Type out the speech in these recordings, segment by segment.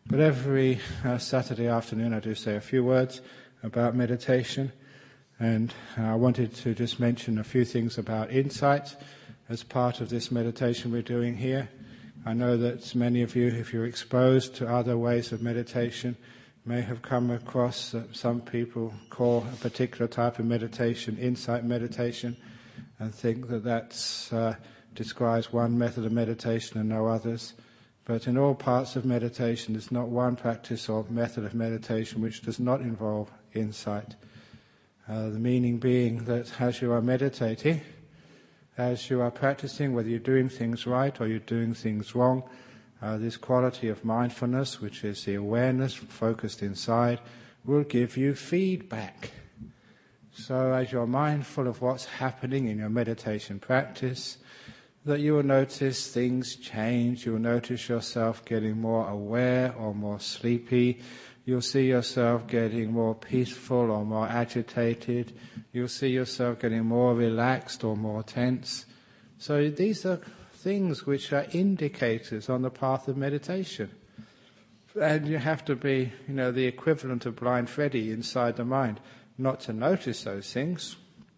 But every Saturday afternoon I do say a few words about meditation, and I wanted to just mention a few things about insight as part of this meditation we're doing here. I know that many of you, if you're exposed to other ways of meditation, may have come across some people call a particular type of meditation insight meditation, and think that that describes one method of meditation and no others. But in all parts of meditation, there's not one practice or method of meditation which does not involve insight. The meaning being that as you are meditating, as you are practicing, whether you're doing things right or you're doing things wrong, this quality of mindfulness, which is the awareness focused inside, will give you feedback. So as you're mindful of what's happening in your meditation practice, that you will notice things change, you will notice yourself getting more aware or more sleepy, you'll see yourself getting more peaceful or more agitated, you'll see yourself getting more relaxed or more tense. So these are things which are indicators on the path of meditation. And you have to be, the equivalent of blind Freddy inside the mind, not to notice those things.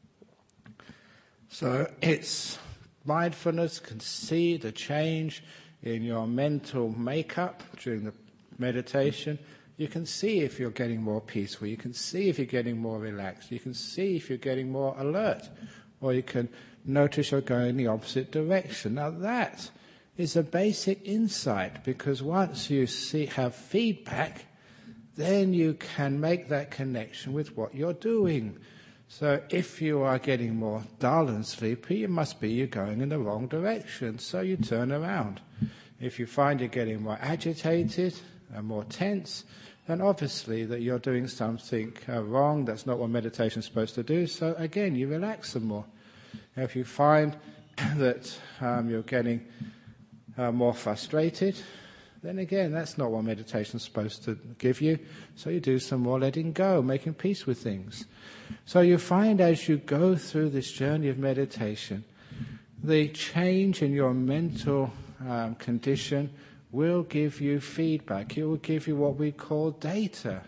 So it's mindfulness can see the change in your mental makeup during the meditation. You can see if you're getting more peaceful. You can see if you're getting more relaxed. You can see if you're getting more alert. Or you can notice you're going in the opposite direction. Now that is a basic insight, because once you have feedback, then you can make that connection with what you're doing. So if you are getting more dull and sleepy, it must be you're going in the wrong direction, so you turn around. If you find you're getting more agitated and more tense, then obviously that you're doing something wrong. That's not what meditation is supposed to do, so again, you relax some more. If you find that you're getting more frustrated, then again, that's not what meditation is supposed to give you. So you do some more letting go, making peace with things. So you find as you go through this journey of meditation, the change in your mental condition will give you feedback. It will give you what we call data.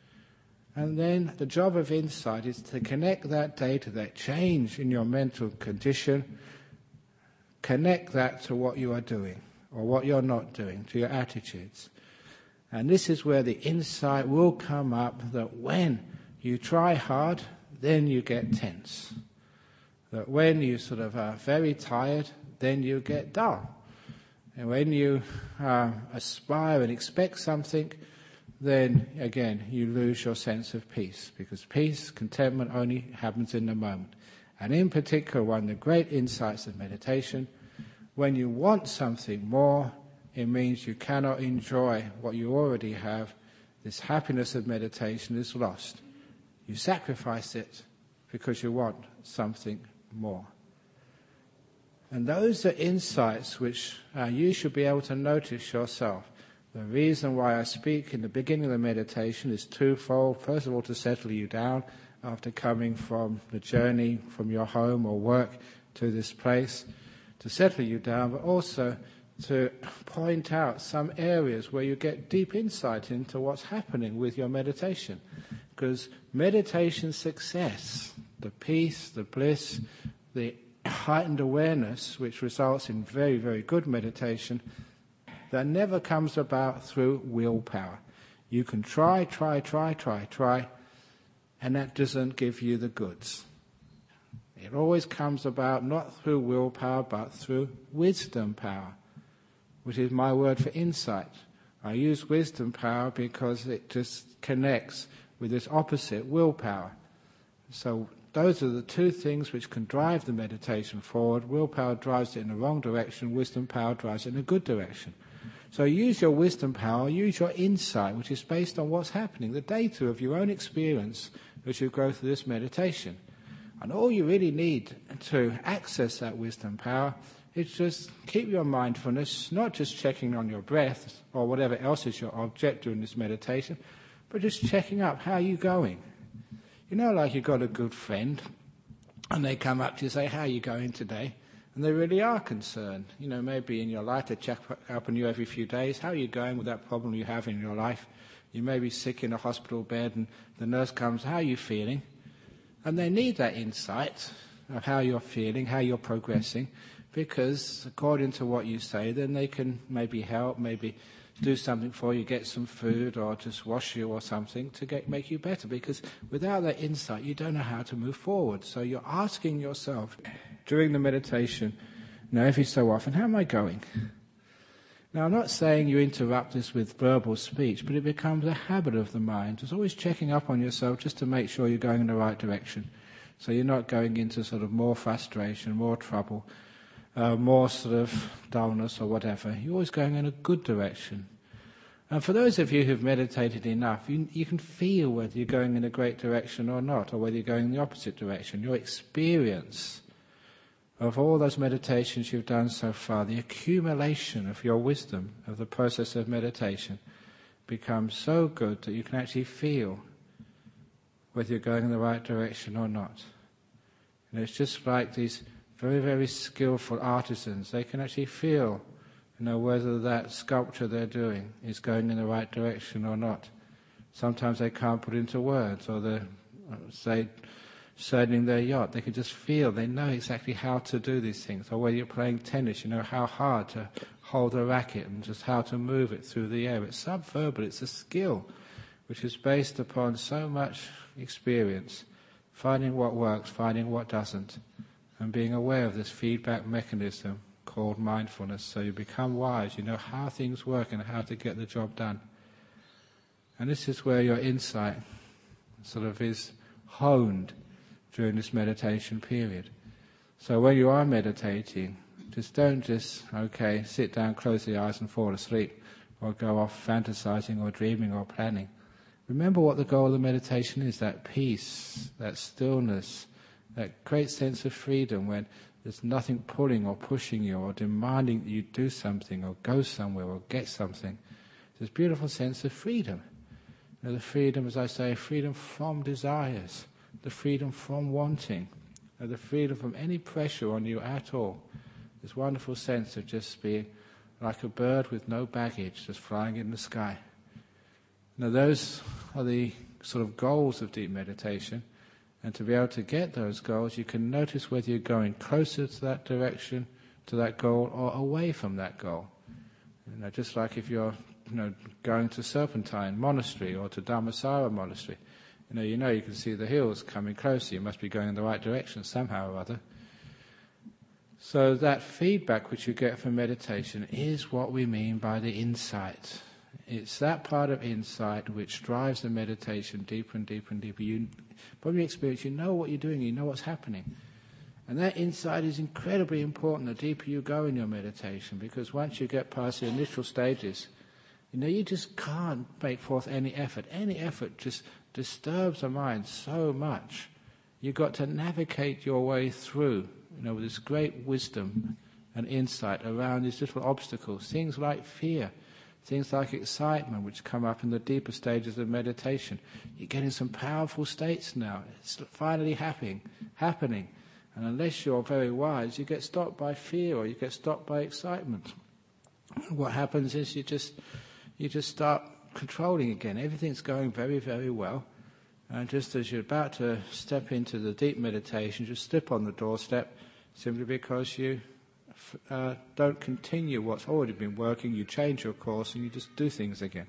And then the job of insight is to connect that data, that change in your mental condition, connect that to what you are doing or what you're not doing, to your attitudes. And this is where the insight will come up, that when you try hard, then you get tense. That when you sort of are very tired, then you get dull. And when you aspire and expect something, then again you lose your sense of peace, because peace, contentment only happens in the moment. And in particular, one of the great insights of meditation, when you want something more, it means you cannot enjoy what you already have. This happiness of meditation is lost. You sacrifice it because you want something more. And those are insights which you should be able to notice yourself. The reason why I speak in the beginning of the meditation is twofold. First of all, to settle you down after coming from the journey from your home or work to this place, to settle you down, but also to point out some areas where you get deep insight into what's happening with your meditation. Because meditation success, the peace, the bliss, the heightened awareness, which results in very, very good meditation, that never comes about through willpower. You can try, and that doesn't give you the goods. It always comes about not through willpower, but through wisdom power, which is my word for insight. I use wisdom power because it just connects with this opposite, willpower. So those are the two things which can drive the meditation forward. Willpower drives it in the wrong direction. Wisdom power drives it in a good direction. So use your wisdom power, use your insight, which is based on what's happening, the data of your own experience as you go through this meditation. And all you really need to access that wisdom power is just keep your mindfulness, not just checking on your breath or whatever else is your object during this meditation, but just checking up, how are you going? Like you've got a good friend and they come up to you and say, how are you going today? And they really are concerned. Maybe in your life they check up on you every few days. How are you going with that problem you have in your life? You may be sick in a hospital bed and the nurse comes, how are you feeling? And they need that insight of how you're feeling, how you're progressing, because according to what you say, then they can maybe help, maybe do something for you, get some food or just wash you or something to make you better. Because without that insight, you don't know how to move forward. So you're asking yourself during the meditation, every so often, how am I going? Now, I'm not saying you interrupt this with verbal speech, but it becomes a habit of the mind. Just always checking up on yourself just to make sure you're going in the right direction. So you're not going into sort of more frustration, more trouble, more sort of dullness or whatever. You're always going in a good direction. And for those of you who've meditated enough, you can feel whether you're going in a great direction or not, or whether you're going in the opposite direction. Your experience of all those meditations you've done so far, the accumulation of your wisdom of the process of meditation becomes so good that you can actually feel whether you're going in the right direction or not. And it's just like these very, very skillful artisans. They can actually feel, whether that sculpture they're doing is going in the right direction or not. Sometimes they can't put into words, or they're, sailing their yacht. They can just feel, they know exactly how to do these things. Or whether you're playing tennis, you know how hard to hold a racket and just how to move it through the air. It's subverbal, it's a skill which is based upon so much experience, finding what works, finding what doesn't, and being aware of this feedback mechanism called mindfulness. So you become wise, you know how things work and how to get the job done. And this is where your insight sort of is honed during this meditation period. So when you are meditating, don't sit down, close the eyes and fall asleep, or go off fantasizing or dreaming or planning. Remember what the goal of the meditation is, that peace, that stillness, that great sense of freedom when there's nothing pulling or pushing you or demanding that you do something or go somewhere or get something. This beautiful sense of freedom. The freedom, as I say, freedom from desires, the freedom from wanting, the freedom from any pressure on you at all. This wonderful sense of just being like a bird with no baggage, just flying in the sky. Now those are the sort of goals of deep meditation, and to be able to get those goals, you can notice whether you're going closer to that direction, to that goal, or away from that goal. Just like if you're going to Serpentine Monastery or to Dharmasara Monastery, you can see the hills coming closer. You must be going in the right direction somehow or other. So that feedback which you get from meditation is what we mean by the insight. It's that part of insight which drives the meditation deeper and deeper and deeper. From your experience, you know what you're doing, you know what's happening. And that insight is incredibly important the deeper you go in your meditation, because once you get past the initial stages, you just can't make forth any effort. Any effort just disturbs the mind so much. You've got to navigate your way through, with this great wisdom and insight around these little obstacles, things like fear, things like excitement, which come up in the deeper stages of meditation. You're getting some powerful states now. It's finally happening. And unless you're very wise, you get stopped by fear or you get stopped by excitement. What happens is you just start controlling again. Everything's going very, very well. And just as you're about to step into the deep meditation, you slip on the doorstep simply because you don't continue what's already been working. You change your course and you just do things again.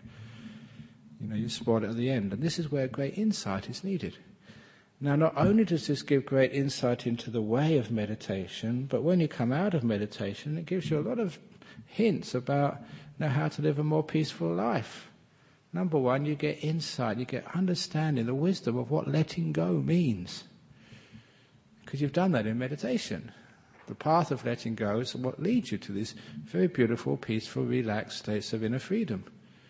You spoil it at the end. And this is where great insight is needed. Now, not only does this give great insight into the way of meditation, but when you come out of meditation, it gives you a lot of hints about how to live a more peaceful life. Number one, you get insight, you get understanding, the wisdom of what letting go means. Because you've done that in meditation. The path of letting go is what leads you to these very beautiful, peaceful, relaxed states of inner freedom.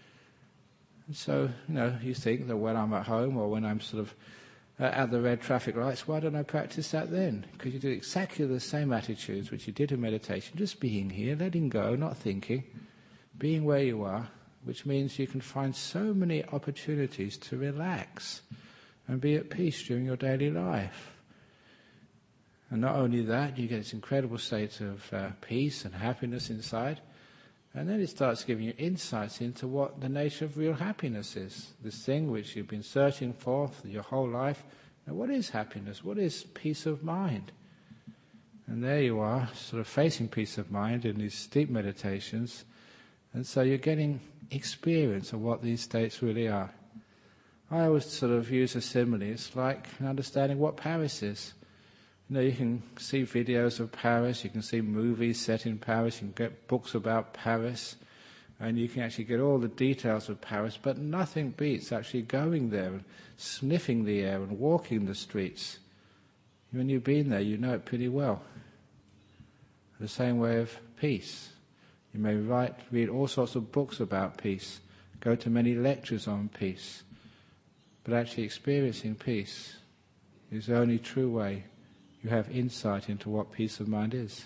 And so, you think that when I'm at home or when I'm sort of at the red traffic lights, why don't I practice that then? Because you do exactly the same attitudes which you did in meditation, just being here, letting go, not thinking, being where you are, which means you can find so many opportunities to relax and be at peace during your daily life. And not only that, you get this incredible state of peace and happiness inside, and then it starts giving you insights into what the nature of real happiness is. This thing which you've been searching for your whole life. Now, what is happiness? What is peace of mind? And there you are, sort of facing peace of mind in these deep meditations, and so you're getting experience of what these states really are. I always sort of use a simile. It's like understanding what Paris is. You can see videos of Paris, you can see movies set in Paris, you can get books about Paris, and you can actually get all the details of Paris, but nothing beats actually going there and sniffing the air and walking the streets. When you've been there, you know it pretty well. The same way of peace. You may read all sorts of books about peace, go to many lectures on peace, but actually experiencing peace is the only true way you have insight into what peace of mind is.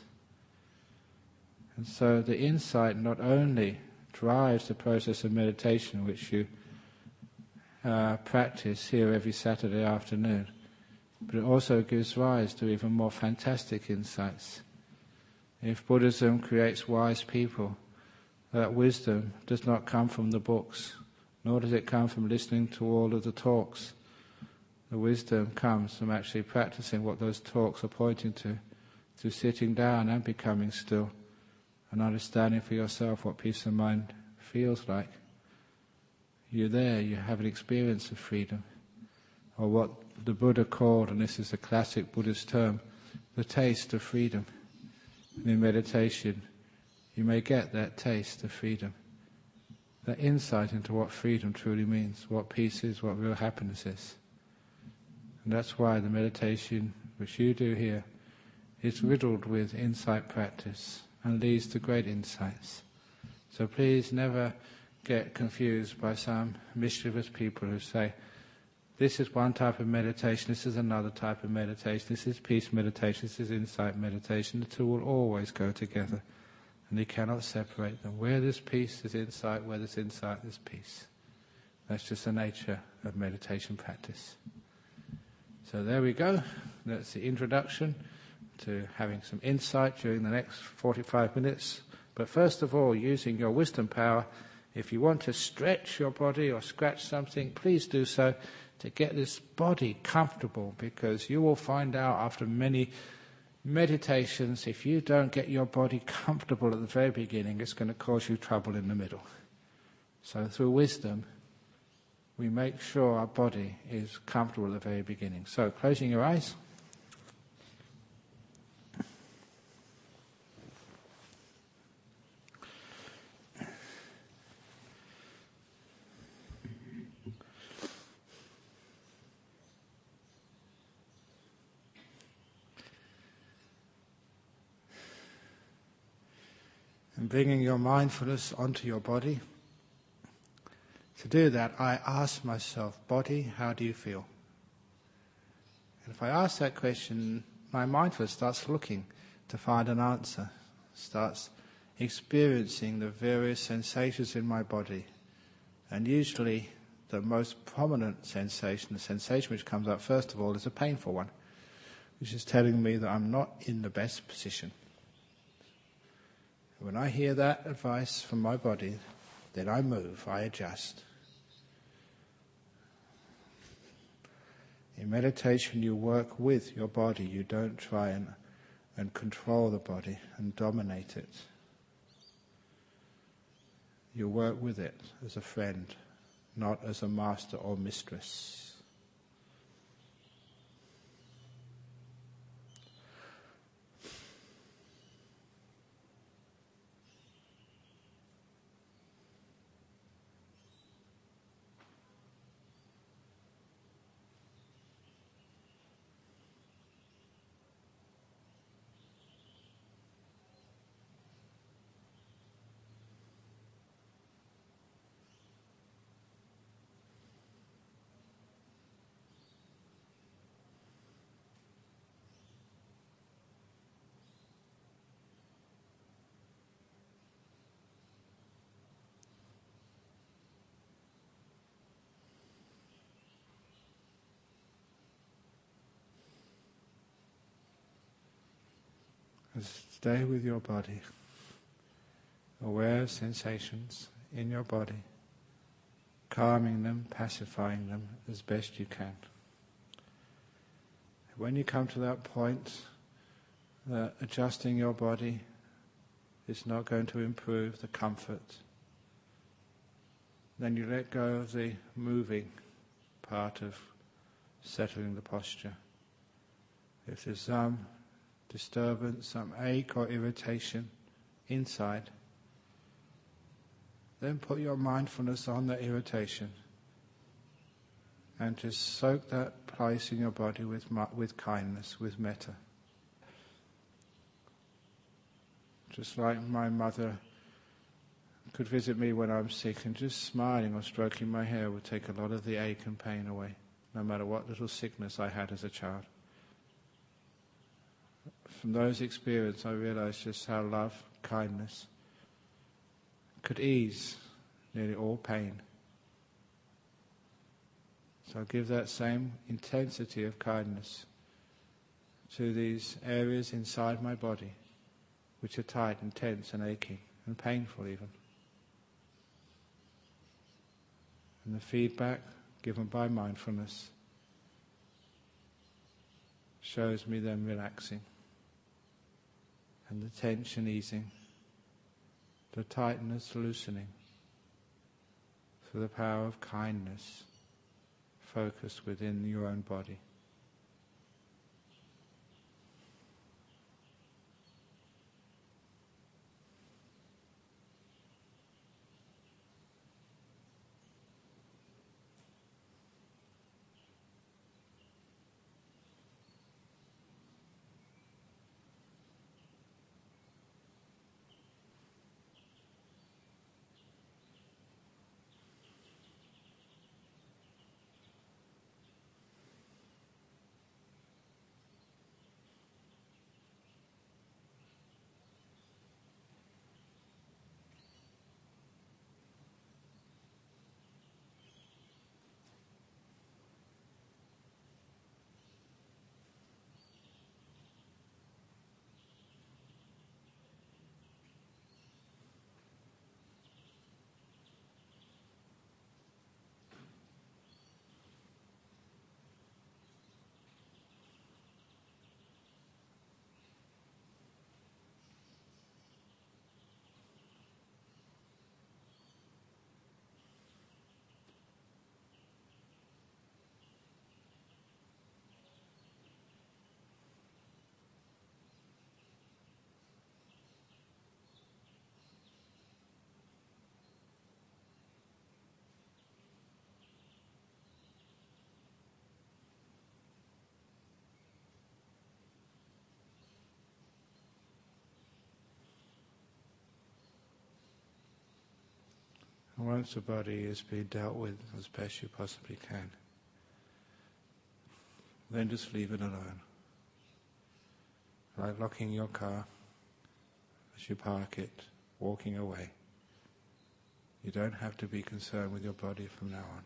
And so the insight not only drives the process of meditation, which you practice here every Saturday afternoon, but it also gives rise to even more fantastic insights. If Buddhism creates wise people, that wisdom does not come from the books, nor does it come from listening to all of the talks. The wisdom comes from actually practicing what those talks are pointing to, through sitting down and becoming still, and understanding for yourself what peace of mind feels like. You're there, you have an experience of freedom, or what the Buddha called, and this is a classic Buddhist term, the taste of freedom. And in meditation, you may get that taste of freedom, that insight into what freedom truly means, what peace is, what real happiness is. And that's why the meditation which you do here is riddled with insight practice and leads to great insights. So please never get confused by some mischievous people who say, this is one type of meditation, this is another type of meditation, this is peace meditation, this is insight meditation. The two will always go together, and you cannot separate them. Where there's peace, there's insight. Where there's insight, there's peace. That's just the nature of meditation practice. So there we go. That's the introduction to having some insight during the next 45 minutes. But first of all, using your wisdom power, if you want to stretch your body or scratch something, please do so, to get this body comfortable, because you will find out after many meditations, if you don't get your body comfortable at the very beginning, it's going to cause you trouble in the middle. So through wisdom, we make sure our body is comfortable at the very beginning. So closing your eyes. And bringing your mindfulness onto your body. To do that, I ask myself, body, how do you feel? And if I ask that question, my mindfulness starts looking to find an answer, starts experiencing the various sensations in my body. And usually the most prominent sensation, the sensation which comes up first of all, is a painful one, which is telling me that I'm not in the best position. When I hear that advice from my body, then I move, I adjust. In meditation, you work with your body. You don't try and control the body and dominate it. You work with it as a friend, not as a master or mistress. Just stay with your body, aware of sensations in your body, calming them, pacifying them as best you can. When you come to that point that adjusting your body is not going to improve the comfort, then you let go of the moving part of settling the posture. If there's some disturbance, some ache or irritation inside, then put your mindfulness on that irritation and just soak that place in your body with kindness, with metta. Just like my mother could visit me when I'm sick, and just smiling or stroking my hair would take a lot of the ache and pain away, no matter what little sickness I had as a child. From those experiences I realized just how love, kindness could ease nearly all pain. So I'll give that same intensity of kindness to these areas inside my body which are tight and tense and aching and painful even. And the feedback given by mindfulness shows me them relaxing and the tension easing, the tightness loosening through the power of kindness focused within your own body. And once the body is being dealt with as best you possibly can, then just leave it alone. Like locking your car as you park it, walking away. You don't have to be concerned with your body from now on.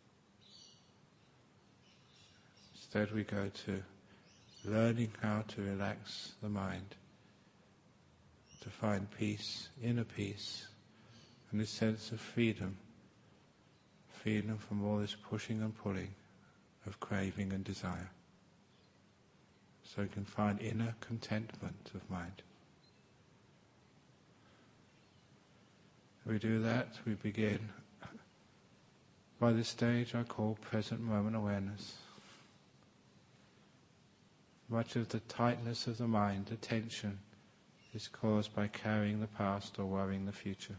Instead we go to learning how to relax the mind, to find peace, inner peace, and this sense of freedom from all this pushing and pulling of craving and desire. So you can find inner contentment of mind. We do that, we begin by the stage I call present moment awareness. Much of the tightness of the mind, the tension, is caused by carrying the past or worrying the future.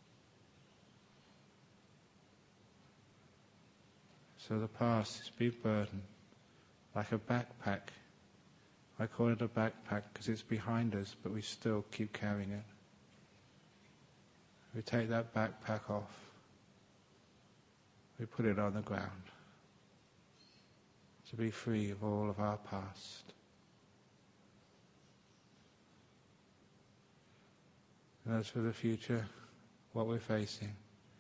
So the past is a big burden, like a backpack. I call it a backpack because it's behind us, but we still keep carrying it. We take that backpack off. We put it on the ground to be free of all of our past. And as for the future, what we're facing,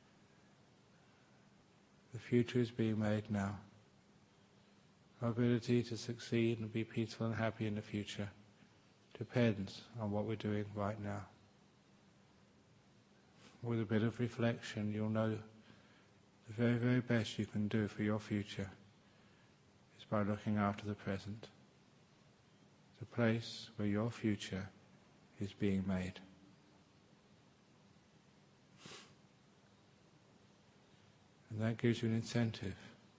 the future is being made now. Our ability to succeed and be peaceful and happy in the future depends on what we're doing right now. With a bit of reflection, you'll know the very, very best you can do for your future is by looking after the present, the place where your future is being made. And that gives you an incentive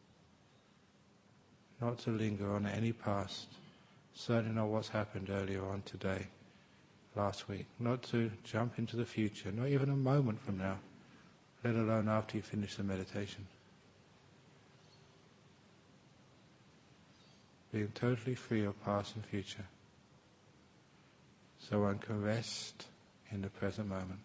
not to linger on any past, certainly not what's happened earlier on today, last week, not to jump into the future, not even a moment from now, let alone after you finish the meditation. Being totally free of past and future, so one can rest in the present moment.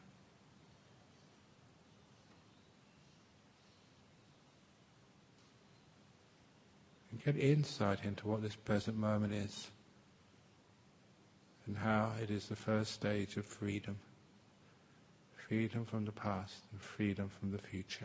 And get insight into what this present moment is, and how it is the first stage of freedom. Freedom from the past and freedom from the future.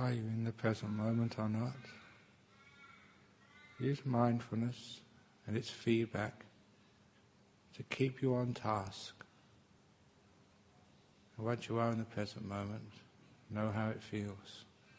Are you in the present moment or not? Use mindfulness and its feedback to keep you on task. And once you are in the present moment, know how it feels.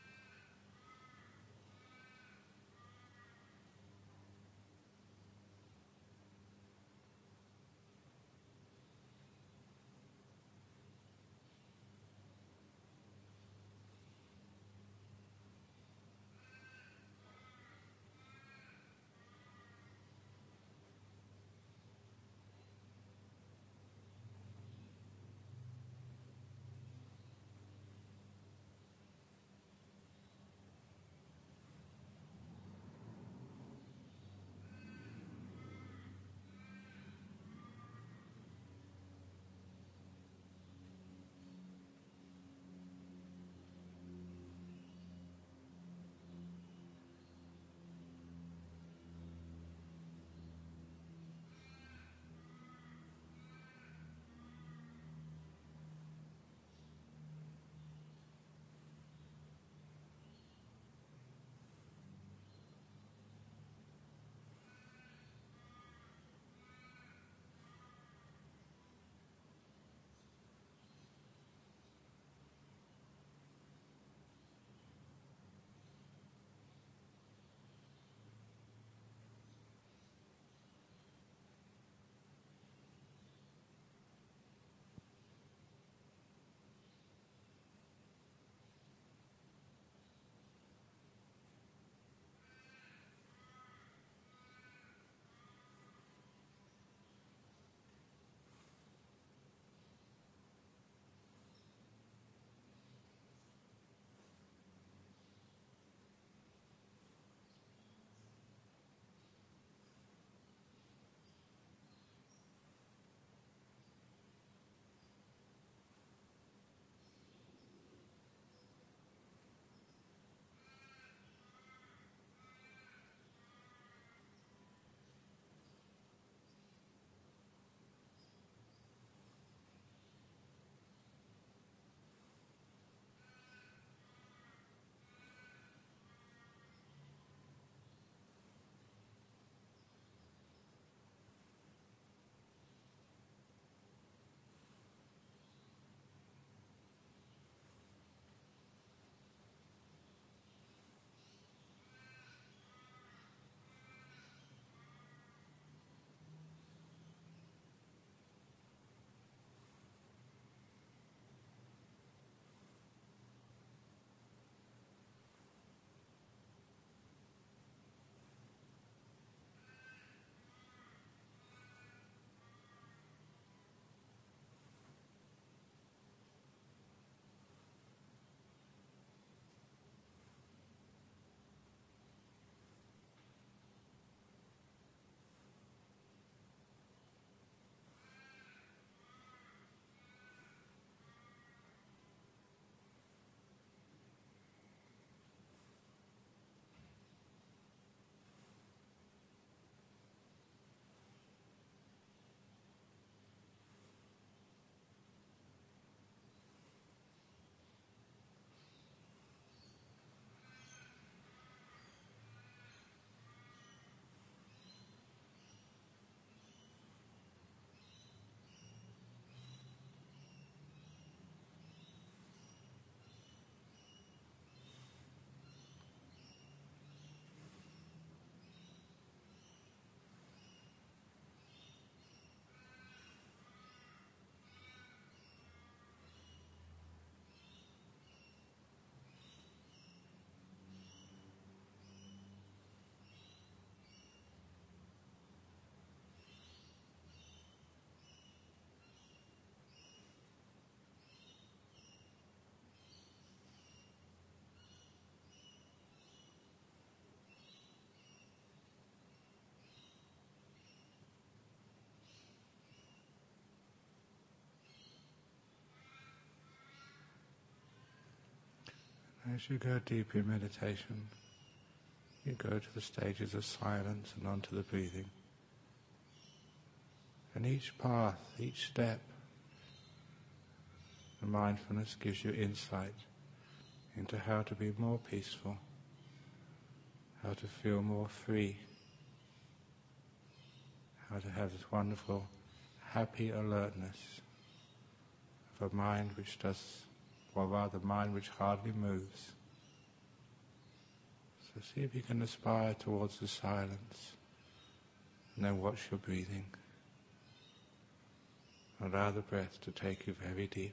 As you go deeper in meditation, you go to the stages of silence and onto the breathing. And each path, each step, the mindfulness gives you insight into how to be more peaceful, how to feel more free, how to have this wonderful, happy alertness of a mind which does, or rather mind which hardly moves. So see if you can aspire towards the silence, and then watch your breathing. Allow the breath to take you very deep.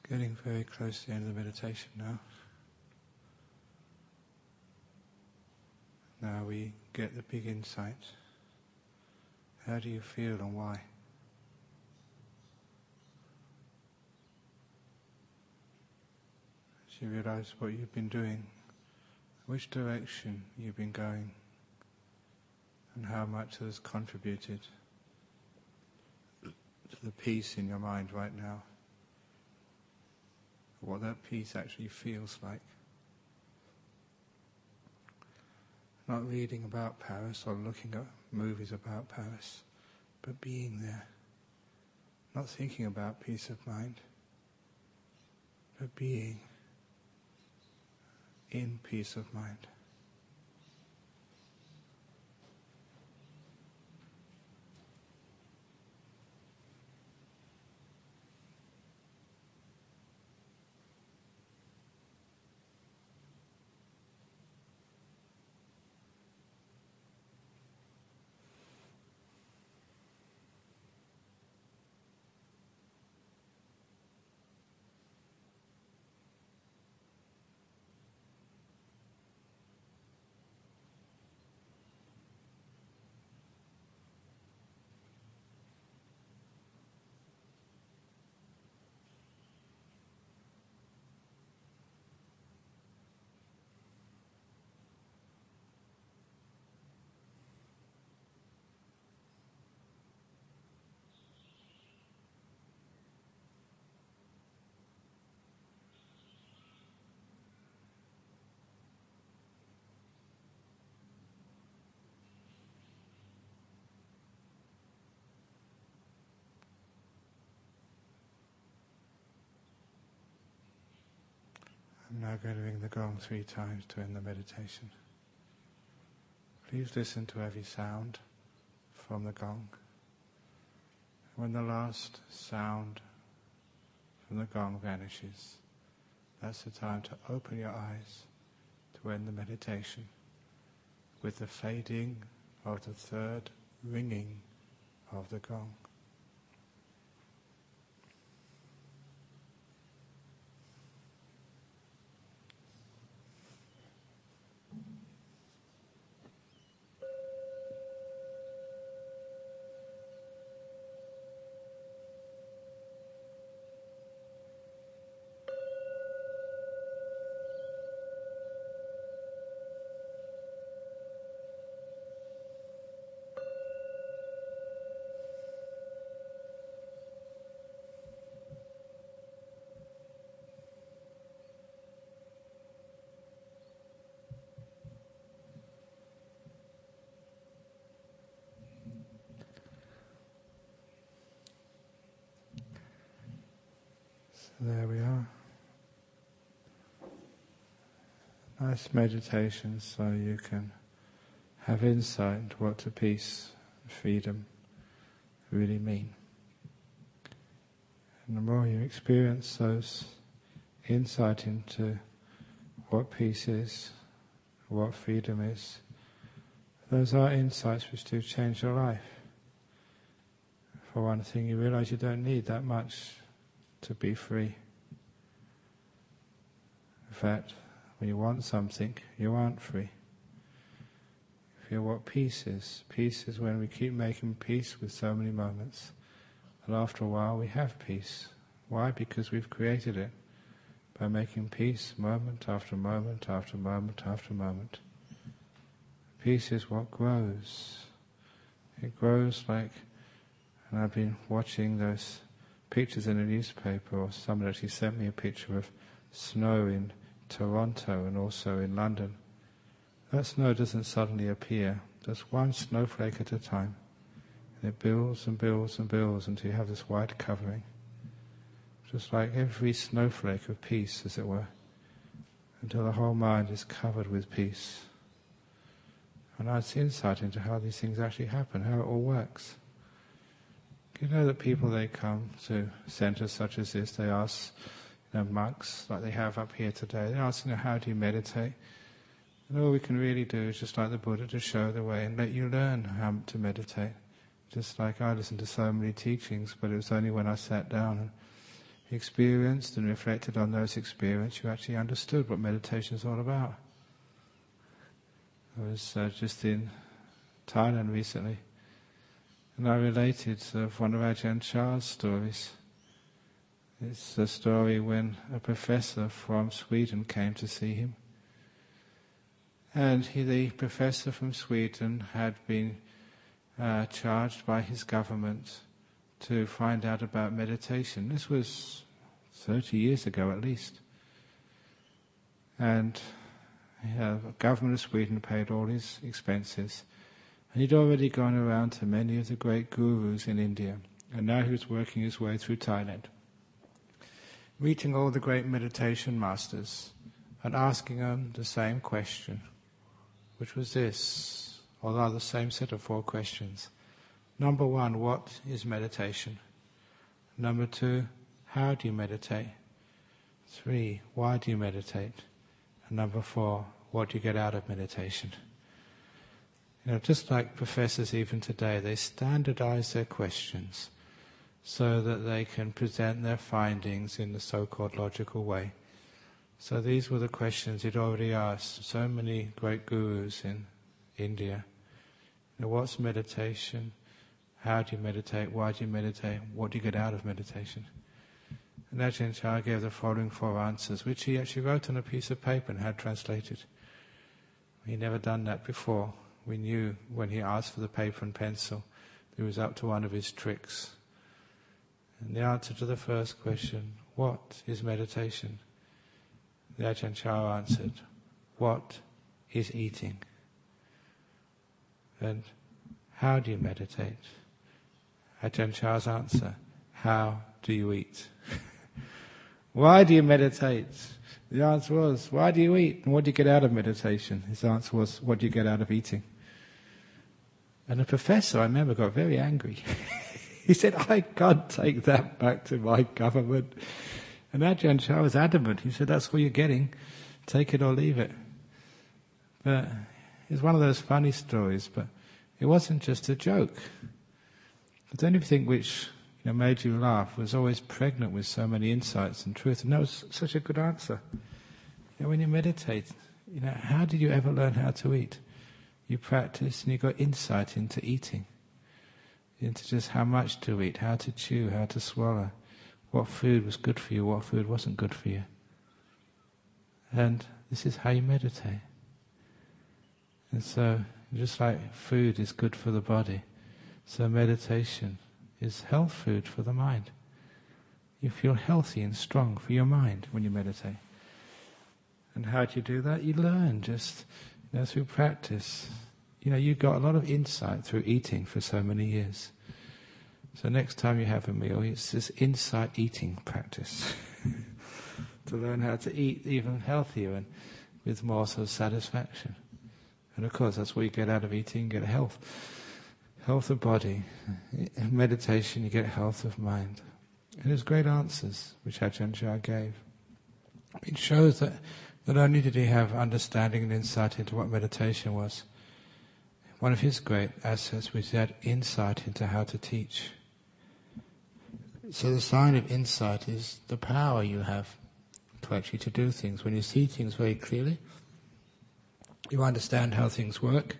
Getting very close to the end of the meditation now. Now we get the big insight. How do you feel and why? As you realize what you've been doing, which direction you've been going, and how much has contributed to the peace in your mind right now. What that peace actually feels like. Not reading about Paris or looking at movies about Paris, but being there. Not thinking about peace of mind, but being in peace of mind. I'm now going to ring the gong 3 times to end the meditation. Please listen to every sound from the gong. When the last sound from the gong vanishes, that's the time to open your eyes to end the meditation with the fading of the 3rd ringing of the gong. There we are. Nice meditation so you can have insight into what the peace and freedom really mean. And the more you experience those insight into what peace is, what freedom is, those are insights which do change your life. For one thing, you realize you don't need that much to be free. In fact, when you want something, you aren't free. Feel what peace is. Peace is when we keep making peace with so many moments. And after a while we have peace. Why? Because we've created it by making peace moment after moment after moment after moment. Peace is what grows. It grows like, and I've been watching those pictures in a newspaper, or someone actually sent me a picture of snow in Toronto and also in London. That snow doesn't suddenly appear, just one snowflake at a time. And it builds and builds and builds until you have this white covering. Just like every snowflake of peace, as it were, until the whole mind is covered with peace. And that's insight into how these things actually happen, how it all works. You know that people, they come to centres such as this, they ask, monks, like they have up here today, they ask, how do you meditate? And all we can really do is just like the Buddha, to show the way and let you learn how to meditate. Just like I listened to so many teachings, but it was only when I sat down and experienced and reflected on those experiences, you actually understood what meditation is all about. I was just in Thailand recently, and I related one of Ajahn Chah's stories. It's a story when a professor from Sweden came to see him. And the professor from Sweden had been charged by his government to find out about meditation. This was 30 years ago at least. And the government of Sweden paid all his expenses. And he'd already gone around to many of the great gurus in India. And now he was working his way through Thailand, meeting all the great meditation masters and asking them the same question, which was this, or rather the same set of 4 questions. Number 1, what is meditation? Number 2, how do you meditate? 3, why do you meditate? And number 4, what do you get out of meditation? Just like professors even today, they standardize their questions so that they can present their findings in the so-called logical way. So these were the questions he'd already asked so many great gurus in India. What's meditation? How do you meditate? Why do you meditate? What do you get out of meditation? And Ajahn Chah gave the following 4 answers, which he actually wrote on a piece of paper and had translated. He'd never done that before. We knew when he asked for the paper and pencil that he was up to one of his tricks. And the answer to the first question, what is meditation? The Ajahn Chah answered, what is eating? And how do you meditate? Ajahn Chah's answer, how do you eat? Why do you meditate? The answer was, why do you eat? And what do you get out of meditation? His answer was, what do you get out of eating? And the professor, I remember, got very angry. He said, I can't take that back to my government. And Ajahn Chah was adamant. He said, that's all you're getting. Take it or leave it. But it's one of those funny stories, but it wasn't just a joke. But anything which made you laugh was always pregnant with so many insights and truth. And that was such a good answer. When you meditate, how did you ever learn how to eat? You practice and you got insight into eating, into just how much to eat, how to chew, how to swallow, what food was good for you, what food wasn't good for you. And this is how you meditate. And so, just like food is good for the body, so meditation is health food for the mind. You feel healthy and strong for your mind when you meditate. And how do you do that? You learn just through practice. You got a lot of insight through eating for so many years. So next time you have a meal, it's this insight eating practice to learn how to eat even healthier and with more sort of satisfaction. And of course, that's what you get out of eating. You get health of body. In meditation, you get health of mind. And there's great answers which Ajahn Chah gave. It shows that not only did he have understanding and insight into what meditation was, one of his great assets was he had insight into how to teach. So the sign of insight is the power you have to actually to do things. When you see things very clearly, you understand how things work,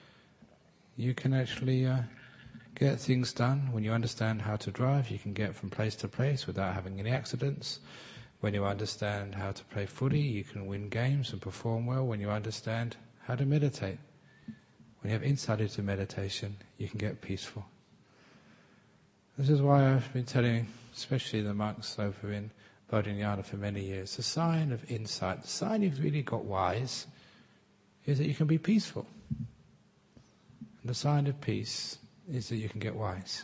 you can actually get things done. When you understand how to drive, you can get from place to place without having any accidents. When you understand how to play footy, you can win games and perform well. When you understand how to meditate, when you have insight into meditation, you can get peaceful. This is why I've been telling, especially the monks over in Bodhinyana for many years, the sign of insight, the sign you've really got wise, is that you can be peaceful. And the sign of peace is that you can get wise.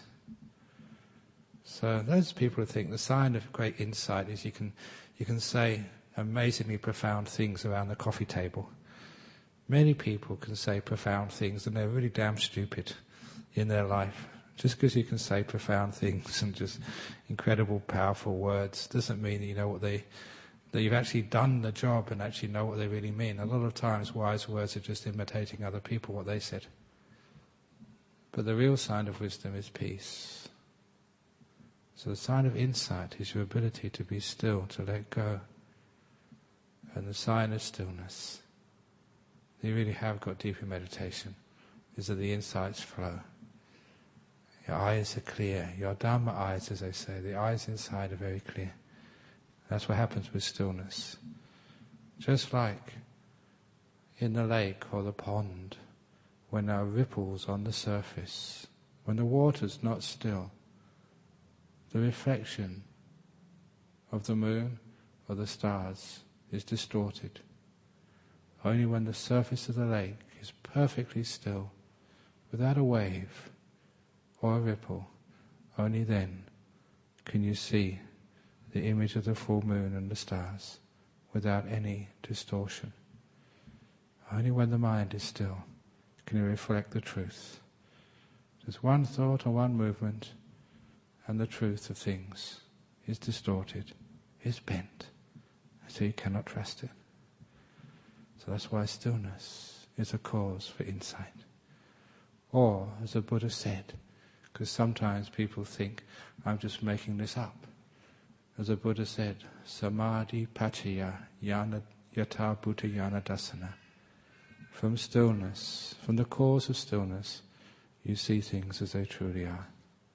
So those people who think the sign of great insight is you can say amazingly profound things around the coffee table. Many people can say profound things and they're really damn stupid in their life. Just because you can say profound things and just incredible, powerful words doesn't mean that you know that you've actually done the job and actually know what they really mean. A lot of times wise words are just imitating other people, what they said. But the real sign of wisdom is peace. So the sign of insight is your ability to be still, to let go. And the sign of stillness, you really have got deeper meditation, is that the insights flow. Your eyes are clear. Your Dharma eyes, as they say, the eyes inside are very clear. That's what happens with stillness. Just like in the lake or the pond, when there are ripples on the surface, when the water's not still, the reflection of the moon or the stars is distorted. Only when the surface of the lake is perfectly still, without a wave or a ripple, only then can you see the image of the full moon and the stars without any distortion. Only when the mind is still can you reflect the truth. There's one thought or one movement, and the truth of things is distorted, is bent, so you cannot trust it. So that's why stillness is a cause for insight. Or, as the Buddha said, because sometimes people think, I'm just making this up. As the Buddha said, Samadhi Pachaya Yana Yata Bhuta Yana Dasana. From stillness, from the cause of stillness, you see things as they truly are.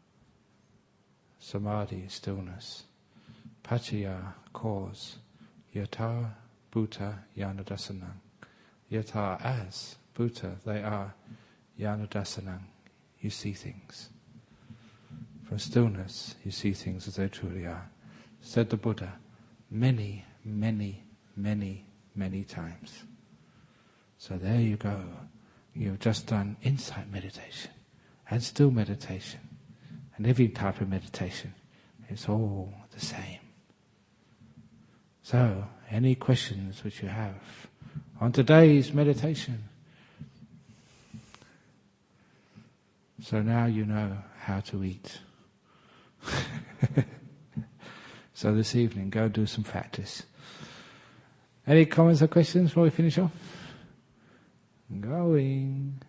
Samadhi, stillness. Pachaya, cause. Yata Bhuta Yana Dasanam. Yata, as Bhuta, they are. Yana Dasanam, you see things. From stillness, you see things as they truly are. Said the Buddha many, many, many, many times. So there you go. You've just done insight meditation and still meditation and every type of meditation. It's all the same. So, any questions which you have on today's meditation? So now you know how to eat. So this evening, go do some practice. Any comments or questions before we finish off? Going.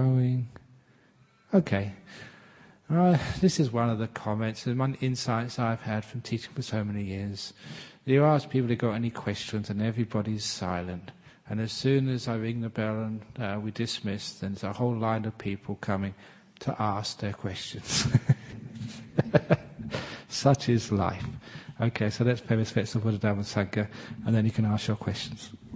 Okay. This is one of the comments and one insights I've had from teaching for so many years. You ask people if they've got any questions and everybody's silent. And as soon as I ring the bell and we dismiss, then there's a whole line of people coming to ask their questions. Such is life. Okay, so let's pay respects to Buddha, Dhamma, Sangha, and then you can ask your questions.